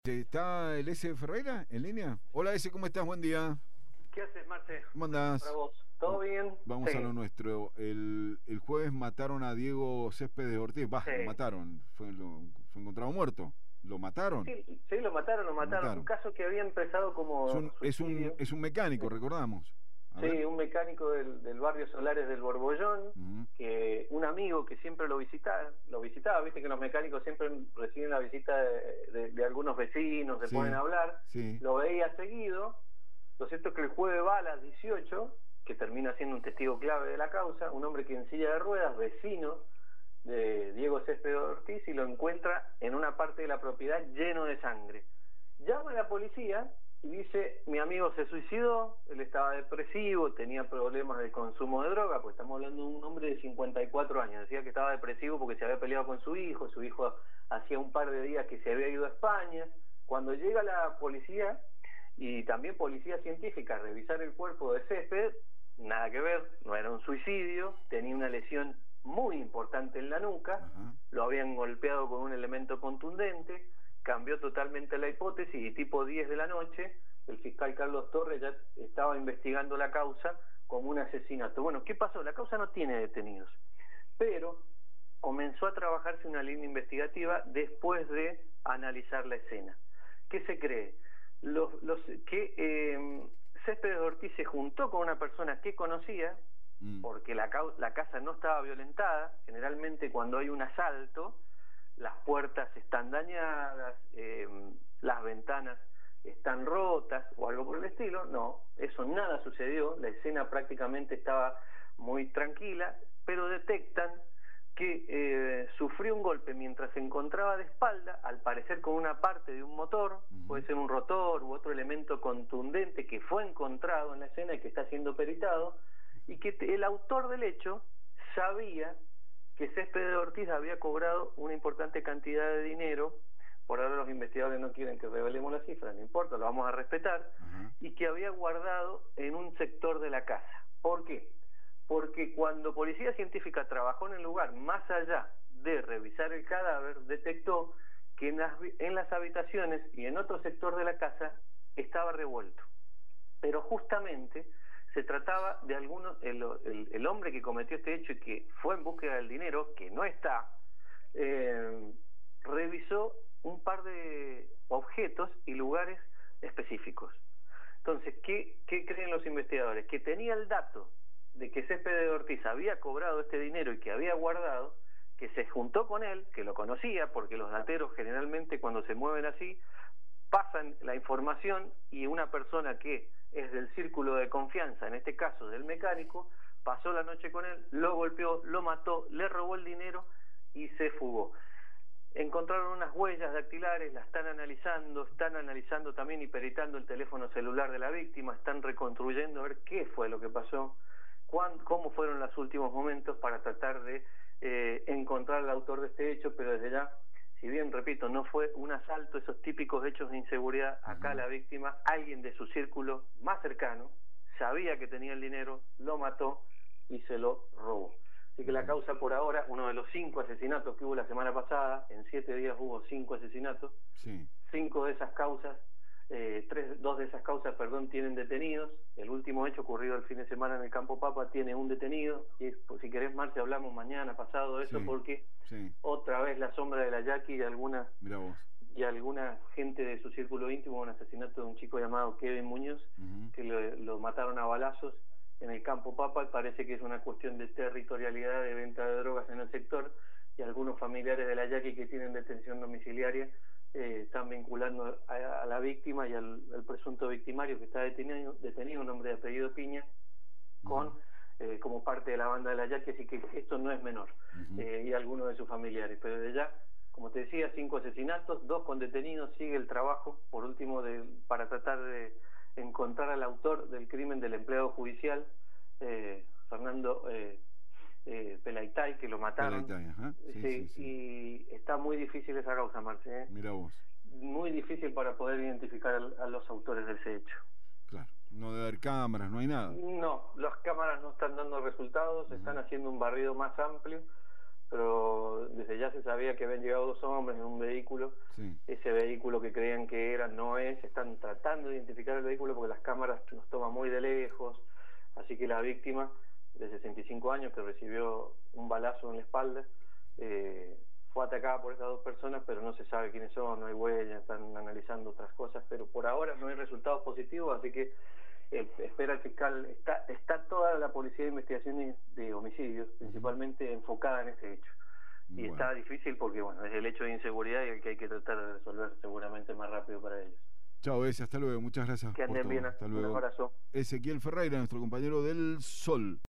¿Está el S. Ferreira en línea? Hola S, ¿cómo estás? Buen día. ¿Qué haces, Marce? ¿Cómo Para andás? vos. ¿Todo bien? Vamos a lo Sí, nuestro. El jueves mataron a Diego Céspedes Ortiz. Bah, lo sí. mataron. Fue encontrado muerto. ¿Lo mataron? Sí, sí, lo mataron, lo Lo mataron. Un mataron. caso que había empezado Es como un, es un, suicidio. es un mecánico, recordamos. A ver. Sí, un mecánico del barrio Solares del Borbollón, Ujú. que un amigo que siempre lo visitaba, viste que los mecánicos siempre reciben la visita de algunos vecinos, se ponen a Sí, hablar, sí. lo veía seguido. Lo cierto es que el jueves va a las 18, que termina siendo un testigo clave de la causa, un hombre que en silla de ruedas, vecino de Diego Céspedes Ortiz, y lo encuentra en una parte de la propiedad lleno de sangre. Llama a la policía y dice: mi amigo se suicidó, él estaba depresivo, tenía problemas de consumo de droga, pues estamos hablando de un hombre de 54 años, decía que estaba depresivo porque se había peleado con su hijo hacía un par de días que se había ido a España. Cuando llega la policía y también policía científica a revisar el cuerpo de Césped, nada que ver, no era un suicidio, tenía una lesión muy importante en la nuca, Ajá. lo habían golpeado con un elemento contundente. Cambió totalmente la hipótesis y tipo 10 de la noche el fiscal Carlos Torres ya estaba investigando la causa como un asesinato. Bueno, ¿qué pasó? La causa no tiene detenidos, pero comenzó a trabajarse una línea investigativa después de analizar la escena. ¿Qué se cree? Céspedes Ortiz se juntó con una persona que conocía, Mm. porque la casa no estaba violentada. Generalmente cuando hay un asalto, las puertas están dañadas, las ventanas están rotas o algo por el estilo. No, eso nada sucedió, la escena prácticamente estaba muy tranquila, pero detectan que sufrió un golpe mientras se encontraba de espalda, al parecer con una parte de un motor, puede Ujú. ser un rotor u otro elemento contundente que fue encontrado en la escena y que está siendo peritado, y que el autor del hecho sabía que Céspedes Ortiz había cobrado una importante cantidad de dinero. Por ahora los investigadores no quieren que revelemos las cifras, no importa, lo vamos a respetar, Ajá. y que había guardado en un sector de la casa. ¿Por qué? Porque cuando Policía Científica trabajó en el lugar, más allá de revisar el cadáver, detectó que en las habitaciones y en otro sector de la casa estaba revuelto. Pero justamente se trataba de el hombre que cometió este hecho y que fue en búsqueda del dinero, que no está, eh, revisó un par de objetos y lugares específicos. Entonces, ¿qué creen los investigadores? Que tenía el dato de que Céspedes de Ortiz había cobrado este dinero y que había guardado, que se juntó con él, que lo conocía, porque los dateros generalmente cuando se mueven así pasan la información, y una persona que es del círculo de confianza, en este caso del mecánico, pasó la noche con él, lo golpeó, lo mató, le robó el dinero y se fugó. Encontraron unas huellas dactilares, las están analizando también y peritando el teléfono celular de la víctima, están reconstruyendo a ver qué fue lo que pasó, cómo fueron los últimos momentos para tratar de encontrar al autor de este hecho, pero desde ya, si bien, repito, no fue un asalto, esos típicos hechos de inseguridad, acá Ujú. la víctima, alguien de su círculo más cercano, sabía que tenía el dinero, lo mató y se lo robó. Así que la Ujú. causa por ahora, uno de los 5 asesinatos que hubo la semana pasada, en 7 días hubo 5 asesinatos, Sí. 5 de esas causas, dos de esas causas, perdón, tienen detenidos. El último hecho ocurrido el fin de semana en el Campo Papa tiene un detenido, y pues, si querés, Marce, hablamos mañana pasado de eso, Sí. porque Sí. otra vez la sombra de la Jackie Mira vos. y alguna gente de su círculo íntimo, un asesinato de un chico llamado Kevin Muñoz, Ujú. que lo mataron a balazos en el Campo Papa. Parece que es una cuestión de territorialidad, de venta de drogas en el sector, y algunos familiares de la Jackie que tienen detención domiciliaria están vinculando a la víctima y al presunto victimario que está detenido, un hombre de apellido Piña, Ujú. con como parte de la banda de la Jackie, así que esto no es menor, Ujú. y algunos de sus familiares. Pero desde ya, como te decía, 5 asesinatos, 2 con detenidos, sigue el trabajo, por último, para tratar de encontrar al autor del crimen del empleado judicial, Fernando Pelaitay, que lo mataron. Pelaitay, ajá. Sí, sí, Sí, sí. y está muy difícil esa causa, Marce, ¿eh? Mira vos. Muy difícil para poder identificar a los autores de ese hecho. Claro. No debe haber cámaras, no hay nada. No, las cámaras no están dando resultados, Ujú. están haciendo un barrido más amplio, pero desde ya se sabía que habían llegado 2 hombres en un vehículo. Sí. Ese vehículo que creían que era no es, están tratando de identificar el vehículo porque las cámaras los toman muy de lejos, así que la víctima de 65 años que recibió un balazo en la espalda fue atacada por estas 2 personas, pero no se sabe quiénes son, no hay huellas, están analizando otras cosas, pero por ahora no hay resultados positivos, así que espera el fiscal, está toda la policía de investigaciones de homicidios, principalmente enfocada en ese hecho. Y Bueno. está difícil porque, bueno, es el hecho de inseguridad y el que hay que tratar de resolver seguramente más rápido para ellos. Chao, Ese, hasta luego. Muchas gracias Que anden por todo. bien, Hasta un luego. abrazo. Ezequiel Ferreira, nuestro compañero del Sol.